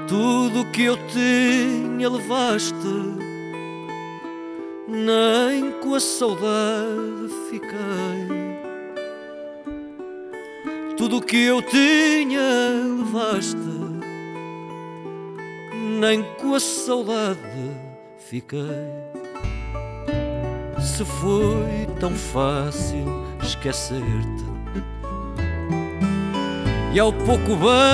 Tudo que eu tinha levaste, nem com a saudade fiquei. Tudo que eu tinha levaste, nem com a saudade fiquei. Se foi tão fácil esquecer-te, e ao pouco bem